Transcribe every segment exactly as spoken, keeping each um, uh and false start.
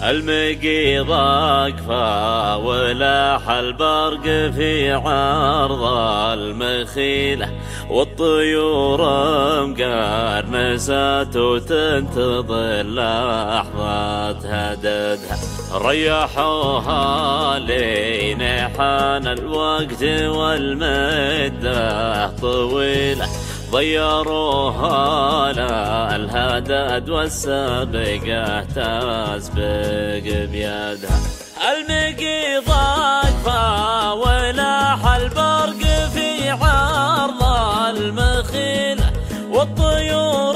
المقيض أقفى ولاح البرق في عرض المخيلة، والطيور مقرنسات وتنتظر لحظة هددها. ريحوها لين حان الوقت والمدة طويلة، ضيروها للهدد والسابقة تسبق بيدها. المقيض أقفى ولاح البرق في عرض المخيلة، والطيور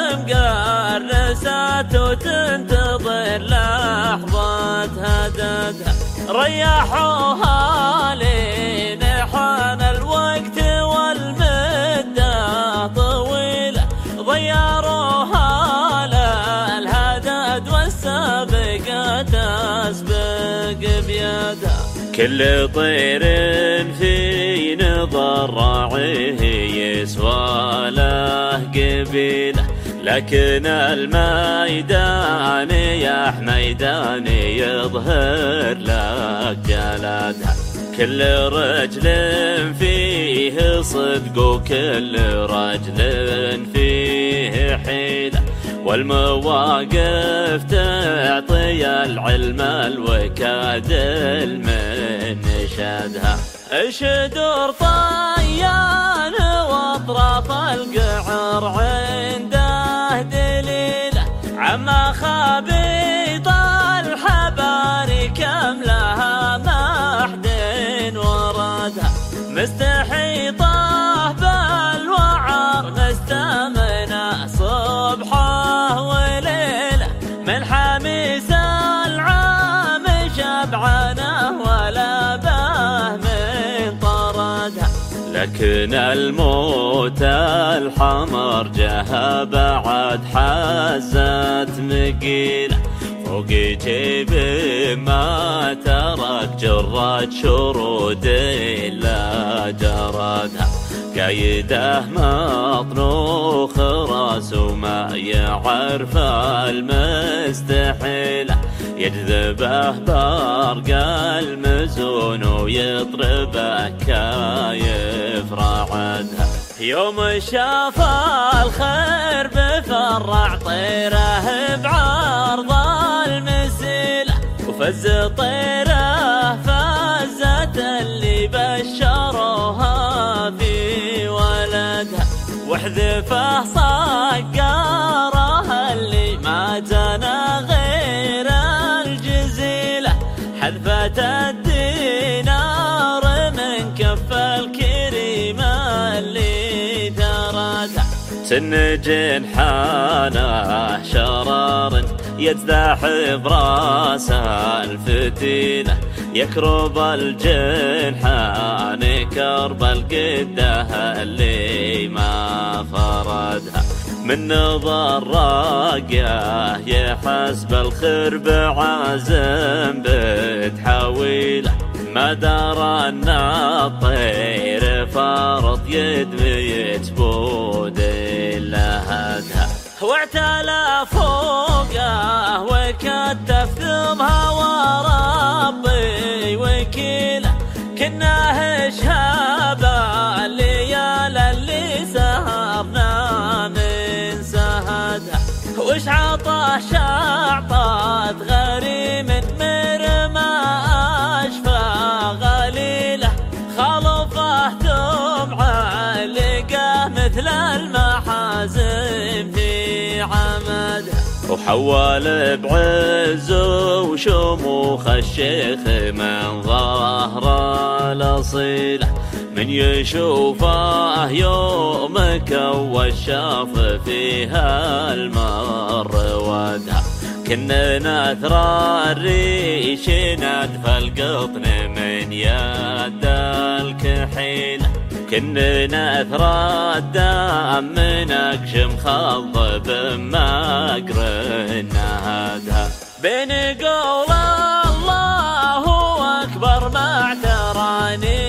مقرنسات وتنتظر لحظة هددها. ريحوها لين حان الوقت والمدة طويلة، ضيروها للهدد والسابقة تسبق بيدها. كل طير في نظر راعيه يسوى له قبيله، لكن الميدان يا حميدان يظهر لك جلدها. كل رجل فيه صدق وكل رجل فيه حيلة، والمواقف تعطي العلم الوكادل من شدها. اشدر طيان واطراف القعر عنده دليله، عما خبيط الحباري كم لها محد وردها. مستحيطه بالوعر مستمنه صبحه وليله، من حميس العام شبعانه ولا به من طردها. لكن الموت الحمر جها بعد حزت مقيله، فوق جيب ما ترك جرة شرود إلا جردها. قايده مطروخ راس وما يعرف المستحيله، يجذبه برق المزون ويطربه كايف رعدها. يوم شاف الخير بفرع طيره بعرض المسيله، وفز طيره فزت اللي بشروها في ولدها. وحذفه صقاره اللي ما جنى غير الجزيله، حذفة الدينار من كف الكريم اللي ثردها. سن جنحانه شرار يجزح براس الفتيله، يكرب الجنحان كرب القده اللي ما فردها. من نظر راقيه يحس بالخير بعزم بتحويله، ما دار ان الطير فرض يدمي تبود الا هدها. واعتلى فوقه وكتف ثمها وربي وكيله، كناه شهاب الليال اللي سهرنا من سهدها. وش عطى شعطات غريم مرمى أشفى غليله، خلفه دمعه لقاه مثل المحازم في عمدها. وحول بعز وشموخ الشيخ من ظهر الأصيلة، من يشوفه يومك والشاف فيها المر ودها. كنا نثرى الريش ندف القطن من يد الكحيلة، كنا نثرى الدم من أقشم خضب ما قرنا هدها. بين قول الله أكبر ما اعتراني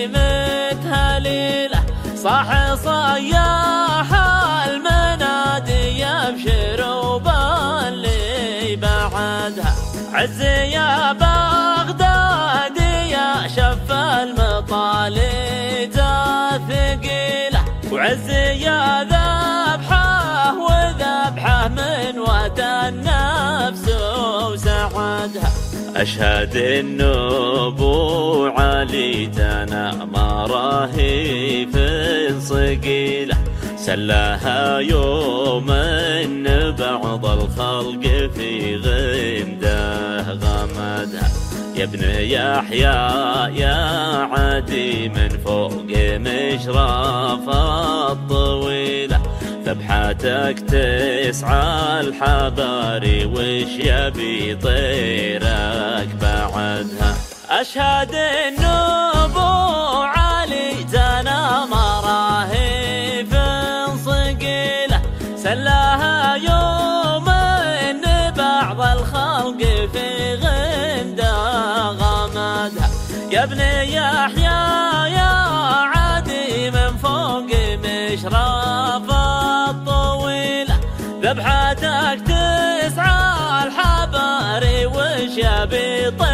متهليلة، صاح صياح المنادي يبشر وبالي بعدها. عزي يا بغدادي يا شف المطالي ثقيلة، وعزي يا ذبحه وذبحه من واد النفس وسعدها. أشهد إن أبو علي تنام رهيف صقيلة، سلاها يوم إن بعض الخلق في غمده غمدها. يا ابن يحيى يا عدي من فوق مشرف الطويلة، ذبحتك تسعى الحباري وش يبي طيرك بعدها. أشهد إن أبو علي تنام رهيف صقيلة، سلاها يوم إن بعض الخلق في غمده غمدها. يا ابن يحيى يا عدي من فوق مشرف الطويلة، ذبحتك تسعى الحباري وش يبي طيرك